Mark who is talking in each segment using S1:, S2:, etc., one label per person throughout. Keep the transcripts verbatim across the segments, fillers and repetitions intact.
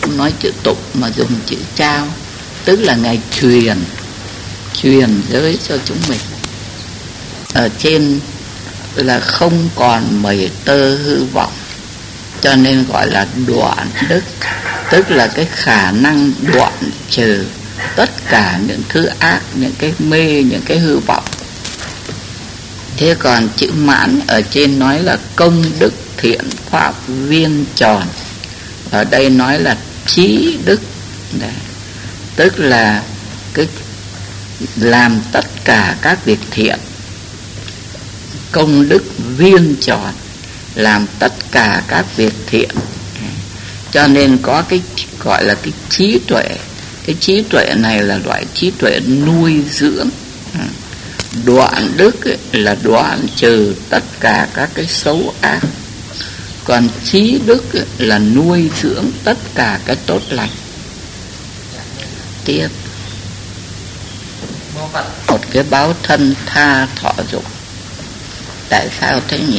S1: không nói chữ tục mà dùng chữ trao, tức là Ngài truyền truyền giới cho chúng mình. Ở trên là không còn mảy tơ hư vọng, cho nên gọi là đoạn đức, tức là cái khả năng đoạn trừ tất cả những thứ ác, những cái mê, những cái hư vọng. Thế còn chữ mãn ở trên nói là công đức thiện pháp viên tròn, ở đây nói là trí đức. Đấy. Tức là cái làm tất cả các việc thiện, công đức viên tròn, làm tất cả các việc thiện. Cho nên có cái gọi là cái trí tuệ. Cái trí tuệ này là loại trí tuệ nuôi dưỡng. Đoạn đức ấy là đoạn trừ tất cả các cái xấu ác, còn trí đức ấy là nuôi dưỡng tất cả cái tốt lành. Tiếp một cái báo thân tha thọ dục. Tại sao thế nhỉ?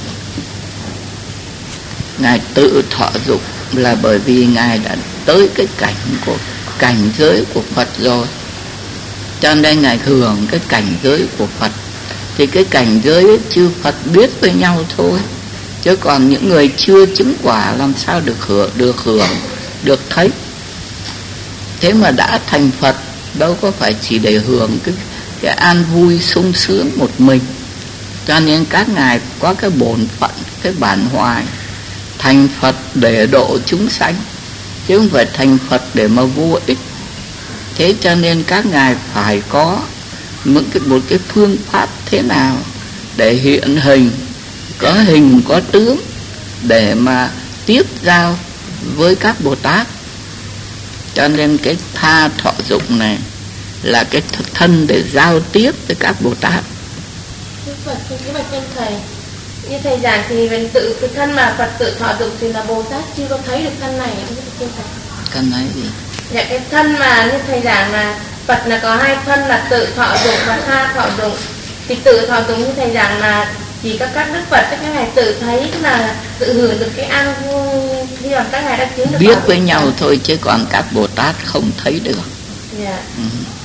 S1: Ngài tự thọ dục là bởi vì Ngài đã tới cái cảnh của cảnh giới của Phật rồi, cho nên Ngài hưởng cái cảnh giới của Phật. Thì cái cảnh giới ấy, chư Phật biết với nhau thôi, chứ còn những người chưa chứng quả làm sao được hưởng, được hưởng, được thấy. Thế mà đã thành Phật đâu có phải chỉ để hưởng cái, cái an vui sung sướng một mình. Cho nên các ngài có cái bổn phận, cái bản hoài thành Phật để độ chúng sanh, chứ không phải thành Phật để mà vô ích. Thế cho nên các ngài phải có một cái, một cái phương pháp thế nào để hiện hình, có hình có tướng, để mà tiếp giao với các Bồ Tát. Cho nên cái tha thọ dục này là cái thân để giao tiếp với các Bồ Tát.
S2: Phật cái bạch chân thầy, như thầy giảng thì mình tự cái thân mà Phật tự thọ dục thì là Bồ Tát chưa có thấy được thân này, không biết thầy.
S1: Thân ấy gì?
S2: Dạ cái thân mà như thầy giảng là Phật là có hai thân là tự thọ dục và tha thọ dục. Thì tự thọ dục như thầy giảng là chỉ các các đức Phật các ngài tự thấy, tức là tự hưởng được cái an vui khi mà các ngài đã chứng được.
S1: Biết với nhau được thôi, chứ còn các Bồ Tát không thấy được.
S2: Dạ.
S1: Ừ.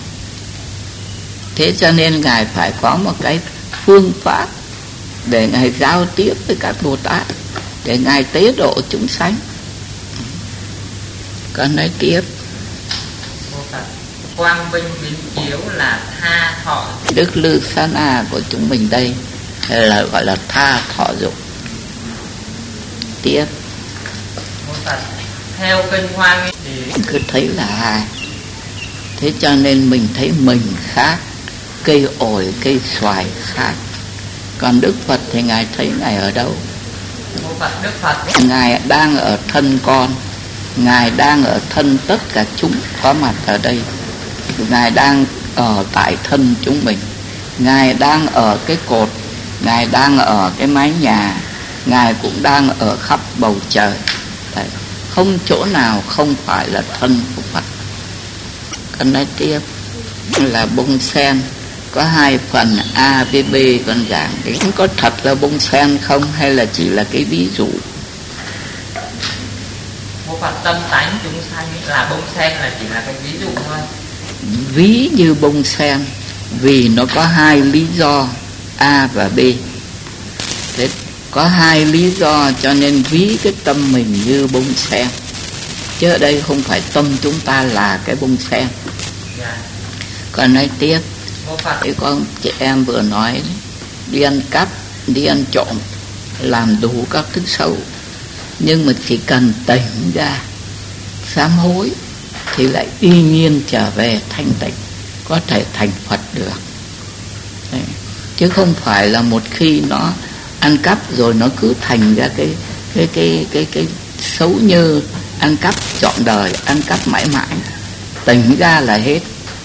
S1: Thế cho nên ngài phải có một cái phương pháp để ngài giao tiếp với các Bồ Tát, để ngài tế độ chúng sanh. Con nói tiếp.
S3: Quang minh minh chiếu là tha thọ.
S1: Đức Lư Sa Na của chúng mình đây là gọi là tha thọ dục. Tiếp.
S3: Theo kinh Hoa Nghiêm thì
S1: cứ thấy là hai. Thế cho nên mình thấy mình khác, cây ổi, cây xoài khác. Còn Đức Phật thì ngài thấy ngài ở đâu?
S3: Phật, Đức Phật
S1: ngài đang ở thân con, ngài đang ở thân tất cả chúng có mặt ở đây, ngài đang ở tại thân chúng mình, ngài đang ở cái cột, ngài đang ở cái mái nhà, ngài cũng đang ở khắp bầu trời. Đấy, không chỗ nào không phải là thân của Phật. Con nói tiếp là bông sen có hai phần A với B. Con giảng cái có thật là bông sen không, hay là chỉ là cái ví dụ?
S3: Một Phật tâm tánh chúng sanh là bông sen là chỉ là cái ví dụ thôi.
S1: Ví như bông sen vì nó có hai lý do A và B. Thế có hai lý do cho nên ví cái tâm mình như bông sen, chứ ở đây không phải tâm chúng ta là cái bông sen.
S3: Yeah.
S1: Còn nói tiếp, cái con chị em vừa nói đi ăn cắp, đi ăn trộm, làm đủ các thứ xấu, nhưng mà chỉ cần tỉnh ra sám hối thì lại y nhiên trở về thanh tịnh, có thể thành Phật được. Đấy. Chứ không phải là một khi nó ăn cắp rồi nó cứ thành ra cái cái cái cái cái xấu như ăn cắp trọn đời, ăn cắp mãi mãi, tỉnh ra là hết.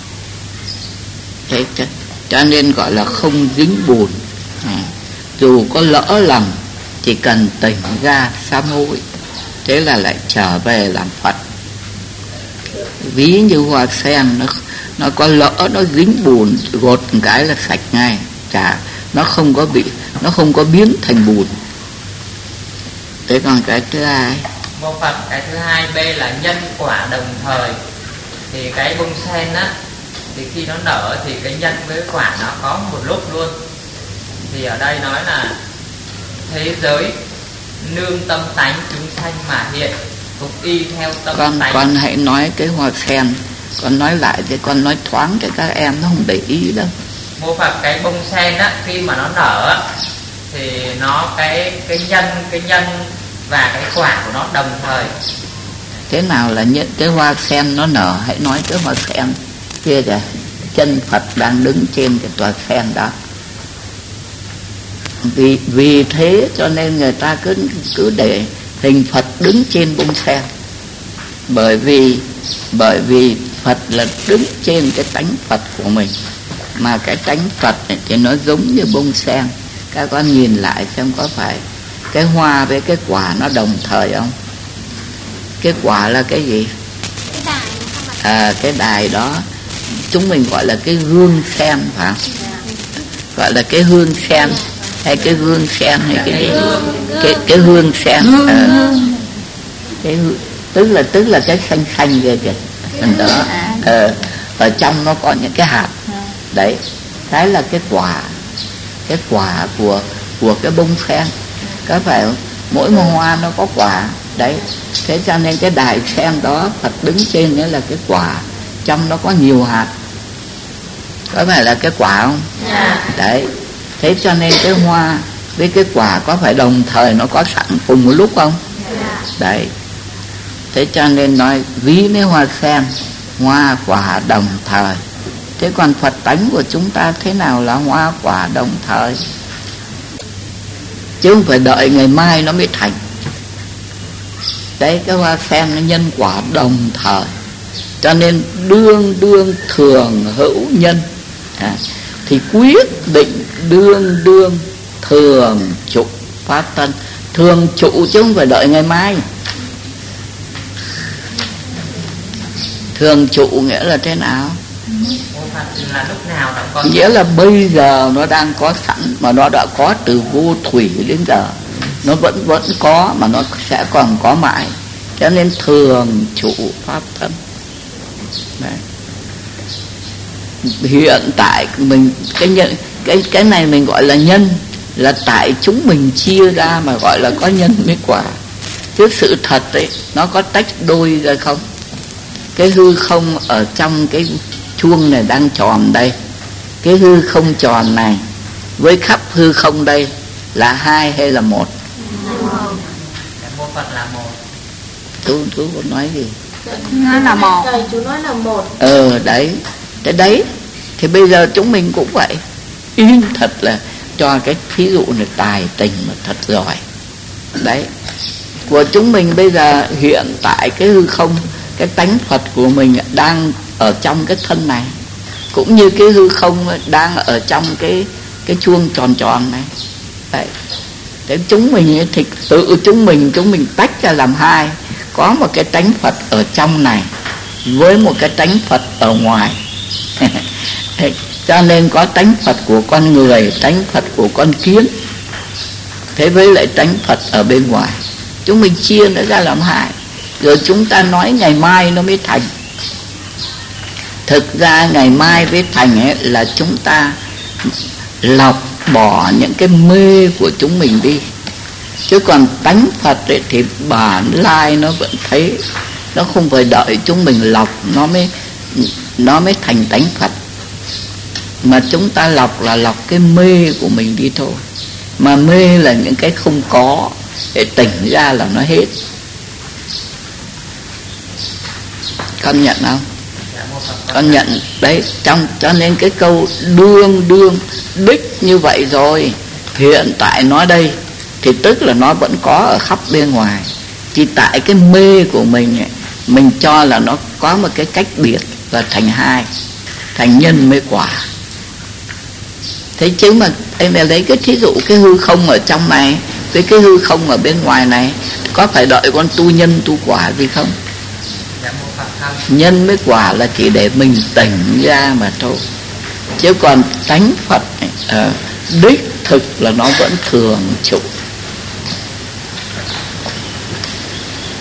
S1: Thế cho, cho nên gọi là không dính bùn. À, dù có lỡ lầm chỉ cần tỉnh ra sám hối, thế là lại trở về làm Phật. Ví như hoa sen, nó nó có lỡ nó dính bùn, gột một cái là sạch ngay, chả nó không có bị, nó không có biến thành bùn. Thế còn cái thứ hai,
S3: Mô Phật. Cái thứ hai B là nhân quả đồng thời. Thì cái bông sen á, thì khi nó nở thì cái nhân với quả nó có một lúc luôn. Thì ở đây nói là thế giới nương tâm tánh chúng sanh mà hiện, phục y theo tâm
S1: con,
S3: tánh.
S1: Con hãy nói cái hoa sen, con nói lại để con nói thoáng cho các em, nó không để ý đâu.
S3: Mô Phật, cái bông sen á, khi mà nó nở á, thì nó cái cái nhân cái nhân và cái quả của nó đồng thời.
S1: Thế nào là những cái hoa sen nó nở? Hãy nói cái hoa sen kia kìa, chân Phật đang đứng trên cái tòa sen đó. Vì vì thế cho nên người ta cứ cứ để hình Phật đứng trên bông sen, bởi vì bởi vì Phật là đứng trên cái tánh Phật của mình, mà cái tánh Phật này thì nó giống như bông sen. Các con nhìn lại xem có phải cái hoa với cái quả nó đồng thời không? Cái quả là cái gì?
S4: Cái đài.
S1: À, cái đài đó chúng mình gọi là cái gương sen, phải không? Gọi là cái hương sen hay cái gương sen hay cái gì? Cái cái hương sen. À, cái tức là tức là cái xanh xanh kia kìa. Đó. À, ở trong nó có những cái hạt. Đấy, cái là cái quả, cái quả của của cái bông sen. Có phải không? Mỗi một hoa nó có quả. Đấy, thế cho nên cái đài sen đó Phật đứng trên đấy là cái quả, trong nó có nhiều hạt. Có phải là cái quả không?
S4: Yeah.
S1: Đấy, thế cho nên cái hoa với cái quả có phải đồng thời nó có sẵn cùng một lúc không?
S4: Yeah.
S1: Đấy, thế cho nên nói ví với hoa sen, hoa quả đồng thời. Thế còn Phật tánh của chúng ta thế nào là hoa quả đồng thời? Chứ không phải đợi ngày mai nó mới thành. Đấy, cái hoa sen nó nhân quả đồng thời, cho nên đương đương thường hữu nhân. À, thì quyết định đương đương thường trụ phát tân. Thường trụ chứ không phải đợi ngày mai. Thường trụ nghĩa là thế nào?
S3: Là lúc nào nó có,
S1: nghĩa là bây giờ nó đang có sẵn, mà nó đã có từ vô thủy đến giờ, nó vẫn vẫn có, mà nó sẽ còn có mãi. Cho nên thường trụ pháp thân. Đấy. Hiện tại mình cái nhân, cái cái này mình gọi là nhân, là tại chúng mình chia ra mà gọi là có nhân với quả. Chứ sự thật ấy, nó có tách đôi ra không? Cái hư không ở trong cái chuông này đang tròn đây, cái hư không tròn này với khắp hư không đây là hai hay là một?
S3: Mô Phật là một.
S1: Chú chú có nói gì?
S4: Nó là một.
S2: Thầy chú nói là một.
S1: Ờ đấy, cái đấy thì bây giờ chúng mình cũng vậy. Yên thật là cho cái thí dụ này tài tình mà thật giỏi. Đấy, của chúng mình bây giờ hiện tại cái hư không, cái tánh Phật của mình đang ở trong cái thân này, cũng như cái hư không đang ở trong cái cái chuông tròn tròn này. Đấy, thế chúng mình thì tự chúng mình chúng mình tách ra làm hai, có một cái tánh Phật ở trong này với một cái tánh Phật ở ngoài. Cho nên có tánh Phật của con người, tánh Phật của con kiến, thế với lại tánh Phật ở bên ngoài. Chúng mình chia nó ra làm hai, rồi chúng ta nói ngày mai nó mới thành. Thực ra ngày mai với thành ấy là chúng ta lọc bỏ những cái mê của chúng mình đi. Chứ còn tánh Phật ấy thì bản lai nó vẫn thấy, nó không phải đợi chúng mình lọc nó mới nó mới thành tánh Phật. Mà chúng ta lọc là lọc cái mê của mình đi thôi. Mà mê là những cái không có, để tỉnh ra là nó hết. Con nhận không? Con nhận đấy. Trong cho nên cái câu đương đương đích như vậy rồi, hiện tại nó đây thì tức là nó vẫn có ở khắp bên ngoài. Chỉ tại cái mê của mình ấy, mình cho là nó có một cái cách biệt và thành hai, thành nhân với quả. Thế chứ mà em lấy cái thí dụ cái hư không ở trong này với cái hư không ở bên ngoài này, có phải đợi con tu nhân tu quả gì không? Nhân với quả là chỉ để mình tỉnh ra mà thôi. Chứ còn tánh Phật này, uh, đích thực là nó vẫn thường trụ.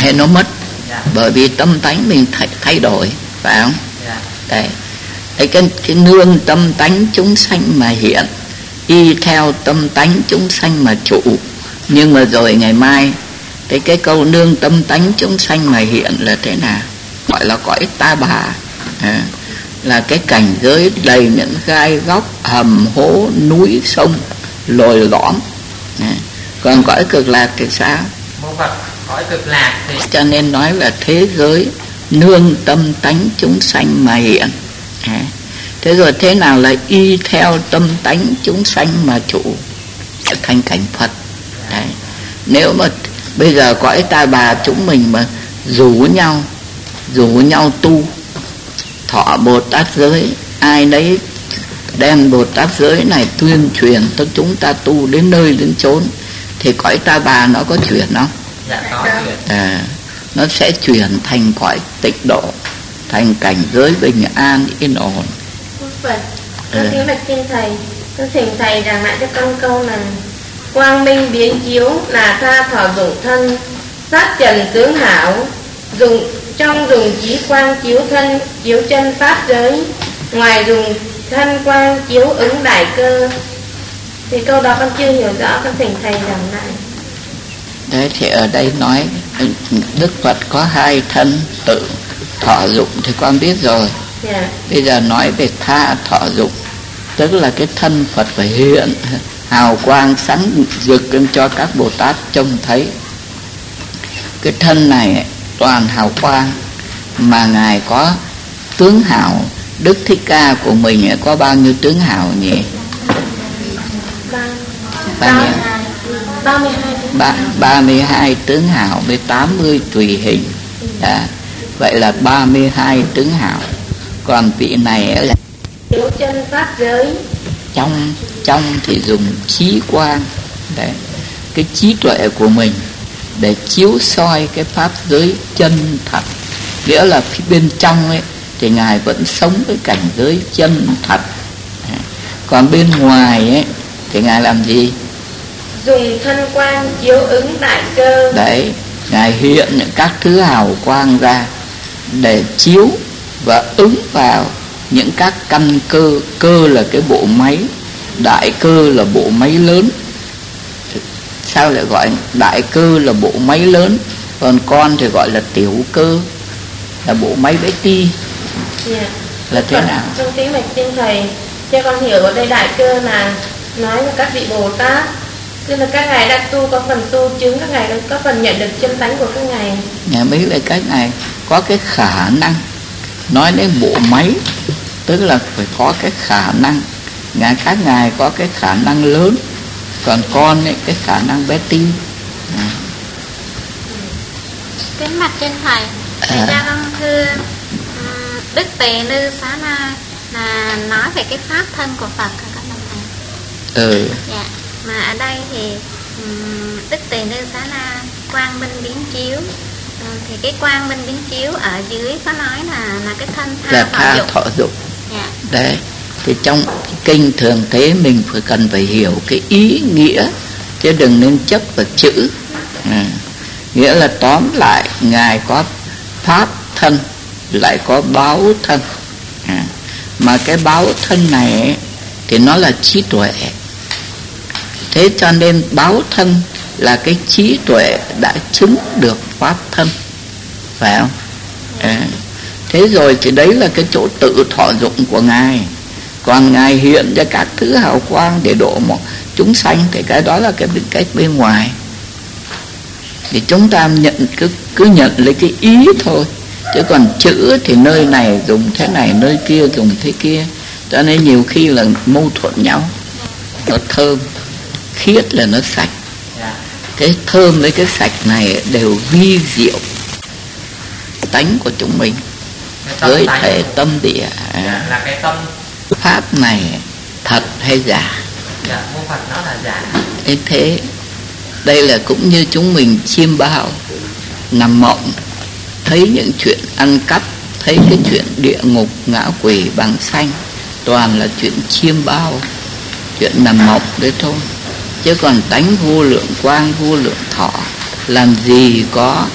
S1: hay nó mất.
S3: Dạ.
S1: Bởi vì tâm tánh mình thay, thay đổi, phải không?
S3: Dạ.
S1: Đấy. Đấy, cái, cái nương tâm tánh chúng sanh mà hiện, y theo tâm tánh chúng sanh mà trụ. Nhưng mà rồi ngày mai cái cái câu nương tâm tánh chúng sanh mà hiện là thế nào? Gọi là cõi ta bà, à, là cái cảnh giới đầy những gai góc, hầm hố, núi sông lồi lõm. À, còn cõi cực lạc thì sao?
S3: Mô Phật, cõi cực lạc thì
S1: cho nên nói là thế giới nương tâm tánh chúng sanh mà hiện. À, thế rồi thế nào là y theo tâm tánh chúng sanh mà trụ, sẽ thành cảnh Phật. Đấy. Nếu mà bây giờ cõi ta bà chúng mình mà rủ nhau rủ nhau tu thọ Bồ Tát giới, ai đấy đem Bồ Tát giới này tuyên truyền cho chúng ta tu đến nơi đến chốn, thì cõi ta bà nó có chuyển không?
S3: dạ có chuyện.
S1: À, nó sẽ chuyển thành cõi tịnh độ, thành cảnh giới bình an yên ổn.
S2: Phật, con kính bạch xin thầy, con thỉnh thầy giảng lại cho con câu này: quang minh biến chiếu là tha thọ dụng thân, sát trần tướng hảo, dùng trong dùng trí quang chiếu thân, chiếu chân pháp giới, ngoài dùng thân quang chiếu ứng đại cơ. Thì câu đó con chưa hiểu rõ, con thỉnh thầy giảng lại.
S1: Đấy, thì ở đây nói Đức Phật có hai thân tự thọ dụng thì con biết rồi.
S2: Yeah.
S1: Bây giờ nói về tha thọ dụng, tức là cái thân Phật phải hiện hào quang sáng rực lên cho các Bồ Tát trông thấy. Cái thân này toàn hào quang, mà Ngài có tướng hảo. Đức Thích Ca của mình có bao nhiêu tướng hảo nhỉ? ba mươi hai tướng hảo với tám mươi tùy hình. À, vậy là ba mươi hai tướng hảo. Còn vị này là
S2: chiếu chân pháp giới.
S1: Trong trong thì dùng trí quang, đấy, cái trí tuệ của mình để chiếu soi cái pháp giới chân thật. Nghĩa là phía bên trong ấy thì Ngài vẫn sống với cảnh giới chân thật. Còn bên ngoài ấy thì Ngài làm gì?
S2: Dùng thân quang chiếu ứng đại cơ.
S1: Đấy, Ngài hiện những các thứ hào quang ra để chiếu và ứng vào những các căn cơ. Cơ là cái bộ máy, đại cơ là bộ máy lớn. Sao lại gọi đại cơ là bộ máy lớn, còn con thì gọi là tiểu cơ, là bộ máy bé ti.
S2: Yeah.
S1: Là thế nào?
S2: Trong tiếng mạch xin thầy cho con hiểu ở đây đại cơ là nói là các vị Bồ Tát, tức là các ngài đã tu có phần tu chứng, các ngài có phần nhận được chân tánh của các ngài.
S1: Ngài mới về các ngài có cái khả năng, nói đến bộ máy tức là phải có cái khả năng. Ngài các ngài có cái khả năng lớn, còn con ấy cái khả năng bé tí. À.
S4: Kính bạch trên thầy, thầy
S1: À.
S4: ra con thưa Đức Tỳ Lư Xá Na là nói về cái pháp thân của Phật hả các bạn thầy?
S1: Ừ.
S4: Dạ. Mà ở đây thì um, Đức Tỳ Lư Xá Na quang minh biến chiếu. Ừ, thì cái quang minh biến chiếu ở dưới có nói là là cái thân tha
S1: Là
S4: thọ
S1: tha
S4: dụng.
S1: thọ dụng.
S4: Dạ.
S1: Đấy, thì trong kinh thường thế mình phải cần phải hiểu cái ý nghĩa, chứ đừng nên chấp vào chữ. À, nghĩa là tóm lại Ngài có pháp thân, lại có báo thân. À, mà cái báo thân này ấy, thì nó là trí tuệ. Thế cho nên báo thân là cái trí tuệ đã chứng được pháp thân, phải không? À, thế rồi thì đấy là cái chỗ tự thọ dụng của Ngài. Còn Ngài hiện ra các thứ hào quang để độ một chúng sanh thì cái đó là cái cái bên ngoài. Thì chúng ta nhận cứ cứ nhận lấy cái ý thôi, chứ còn chữ thì nơi này dùng thế này, nơi kia dùng thế kia, cho nên nhiều khi là mâu thuẫn nhau. Nó thơm, khiết là nó sạch. Cái thơm với cái sạch này đều vi diệu tánh của chúng mình, với thể tâm địa.
S3: Dạ, là cái tâm.
S1: Pháp này thật hay giả?
S3: Dạ, mô Phật nó là giả.
S1: Thế thế đây là cũng như chúng mình chiêm bao nằm mộng, thấy những chuyện ăn cắp, thấy cái chuyện địa ngục ngã quỷ bằng xanh, toàn là chuyện chiêm bao, chuyện nằm mộng đấy thôi. Chứ còn tánh vô lượng quang vô lượng thọ làm gì có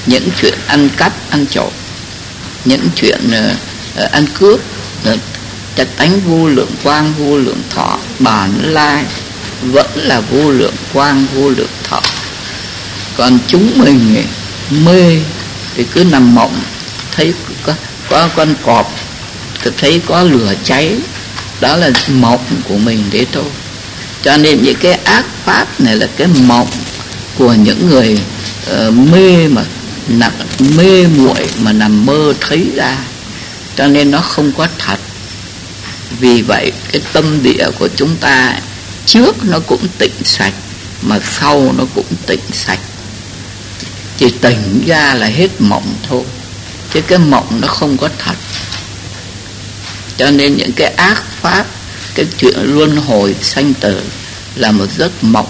S1: những chuyện ăn cắp ăn trộm, những chuyện uh, uh, ăn cướp, uh, trật tánh vô lượng quang vô lượng thọ, bản lai vẫn là vô lượng quang vô lượng thọ. Còn chúng mình ấy, mê thì cứ nằm mộng, thấy có, có con cọp, thấy có lửa cháy, đó là mộng của mình đấy thôi. Cho nên những cái ác pháp này là cái mộng của những người uh, mê mà nằm mê muội mà nằm mơ thấy ra, cho nên nó không có thật. Vì vậy cái tâm địa của chúng ta trước nó cũng tịnh sạch, mà sau nó cũng tịnh sạch. Chỉ tỉnh ra là hết mộng thôi, chứ cái mộng nó không có thật. Cho nên những cái ác pháp, cái chuyện luân hồi sanh tử là một giấc mộng.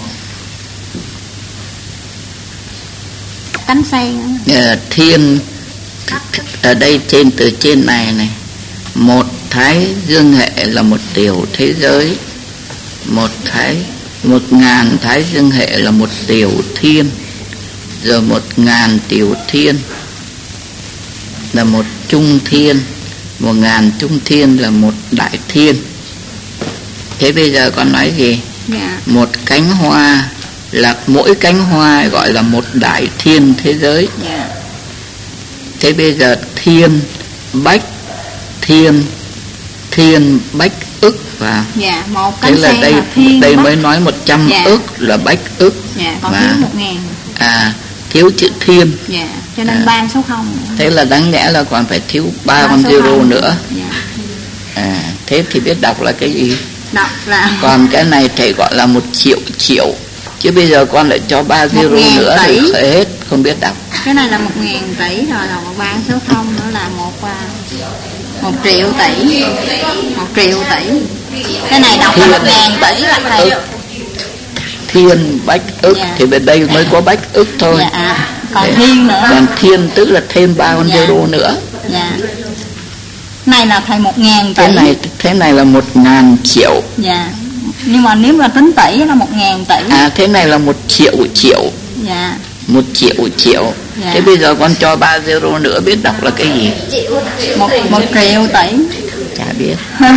S4: Cánh sen
S1: à, thiên ở đây trên từ trên này này, một thái dương hệ là một tiểu thế giới, một thái một ngàn thái dương hệ là một tiểu thiên, rồi một ngàn tiểu thiên là một trung thiên, một ngàn trung thiên là một đại thiên. Thế bây giờ con nói gì?
S4: Dạ.
S1: Một cánh hoa là mỗi cánh hoa gọi là một đại thiên thế giới.
S4: Dạ.
S1: Thế bây giờ thiên bách thiên thiên bách ức và
S4: dạ, một cánh
S1: thế là
S4: sen
S1: đây
S4: là thiên
S1: đây
S4: bách.
S1: mới nói một trăm
S4: Dạ.
S1: ức là bách ức.
S4: Dạ, còn
S1: và
S4: thiếu một ngàn.
S1: à thiếu chữ thiên.
S4: Dạ, cho nên
S1: à.
S4: ba số không.
S1: Thế là đáng lẽ là còn phải thiếu ba con zero nữa.
S4: Dạ.
S1: À, thế thì biết đọc là cái gì?
S4: Đọc là
S1: Còn cái này thầy gọi là một triệu triệu, chứ bây giờ con lại cho ba zero nữa
S4: tỷ.
S1: thì khởi hết không biết đọc.
S4: Cái này là một ngàn tỷ, rồi là một ba số không nữa là một một triệu tỷ, một triệu tỷ. Cái này đọc là một ngàn tỷ là thầy.
S1: Thiên bách ức. Dạ. Thì bên đây mới có bách ức thôi.
S4: Dạ. Còn thế, thiên nữa.
S1: Còn thiên tức là thêm ba con
S4: dạ.
S1: zero nữa.
S4: Dạ. Này là thầy một ngàn tỷ.
S1: Thế này thế này là một ngàn triệu.
S4: Dạ. Nhưng mà nếu mà tính tỷ là một ngàn tỷ.
S1: À, thế này là một triệu triệu.
S4: Dạ.
S1: Một triệu triệu. Dạ. Thế bây giờ con cho ba zero nữa biết đọc là cái gì?
S4: Một, một triệu tỷ.
S1: Chả biết.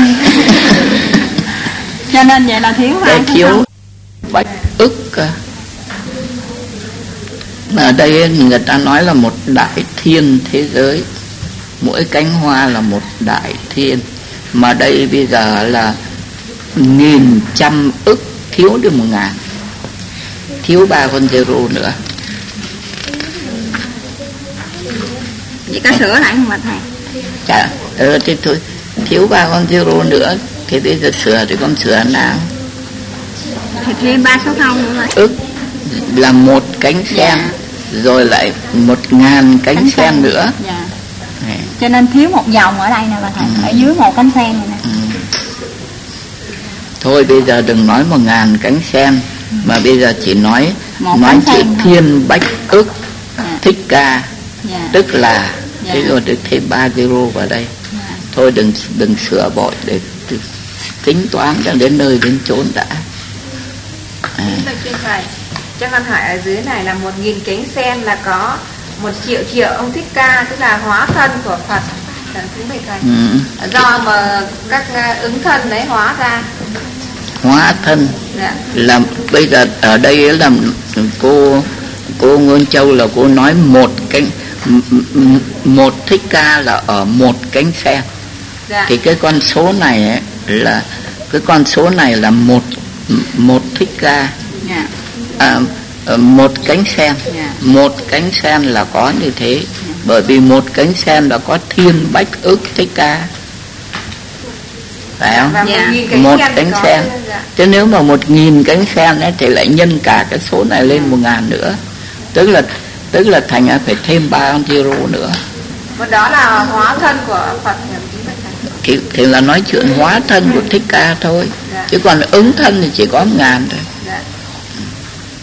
S4: Cho nên vậy là thiếu hai
S1: thiếu không? Bách ức. Ở đây người ta nói là một đại thiên thế giới, mỗi cánh hoa là một đại thiên. Mà đây bây giờ là nghìn trăm ức, thiếu được một ngàn, thiếu ba con zero nữa.
S4: Vậy có sửa lại không mà thầy?
S1: Chà, ờ thế thôi, thiếu ba con zero nữa, thì bây giờ sửa thì con sửa nào?
S4: Thì thêm ba số không nữa rồi.
S1: Ức là một cánh sen. Dạ. Rồi lại một ngàn cánh, cánh sen, sen nữa.
S4: Dạ. Cho nên thiếu một dòng ở đây nè bà thầy. Ừ. Ở dưới một cánh sen này nè.
S1: Ừ. Thôi bây giờ đừng nói một ngàn cánh sen, ừ. mà bây giờ chỉ nói một nói chữ thiên bách ức. Dạ. Thích ca. Dạ. Tức là dạ. thế rồi được thêm ba zero vào đây. Dạ. Thôi đừng đừng sửa bội để tính toán cho đến nơi đến chốn đã.
S2: À. Cho con hỏi ở dưới này là một nghìn cánh sen là có một triệu triệu ông Thích Ca, tức là hóa thân của Phật. Thưa thầy. Ừ. Do mà các ứng thân đấy hóa ra.
S1: Hóa thân. Dạ. Là bây giờ ở đây là cô cô Ngôn Châu là cô nói một cánh một Thích Ca là ở một cánh sen. Dạ. Thì cái con số này ấy, là cái con số này là một một Thích Ca. Dạ. À, một cánh sen. Yeah. Một cánh sen là có như thế. Yeah. Bởi vì một cánh sen là có thiên bách ức Thích Ca, phải không? Yeah. Một cánh sen. Chứ nếu mà một nghìn cánh sen ấy, thì lại nhân cả cái số này lên một ngàn nữa, tức là tức là thành phải thêm ba con zero nữa.
S2: Và đó là hóa thân của Phật.
S1: Thì, thì là nói chuyện hóa thân của Thích Ca thôi. Yeah. Chứ còn ứng thân thì chỉ có một ngàn thôi.